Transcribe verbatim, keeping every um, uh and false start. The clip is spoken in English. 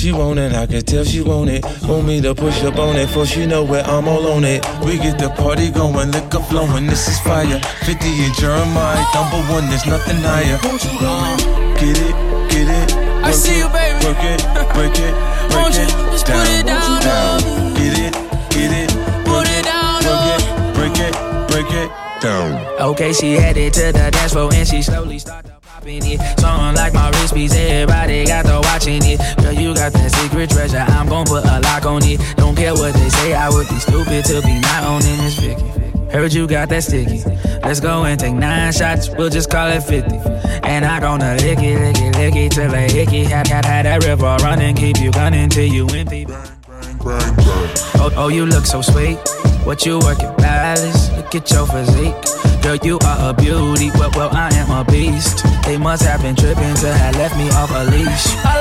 She want it, I can tell she want it. Want me to push up on it, for she know where I'm all on it. We get the party going, liquor flowing, this is fire. fifty and Jeremiah, number one, there's nothing higher. Get it, get it. I see you, baby. Work it, break it, break it, just down, put it down, down. Get it, get it, put it down, work it, break it, break it, down. Okay, she headed to the dance floor and she slowly started popping it. Song like my wrist piece, everybody got to watching it. Girl, you got that secret treasure, I'm gon' put a lock on it. Don't care what they say, I would be stupid to be not owning this Vicky. Heard you got that sticky. Let's go and take nine shots, we'll just call it fifty. And I gonna lick it, lick it, lick it till I hickey. Had, had, had that river running, keep you gunning till you empty. Oh, oh, you look so sweet. What you working, palace? Look at your physique. Girl, you are a beauty. Well, well, I am a beast. They must have been tripping to have left me off a leash.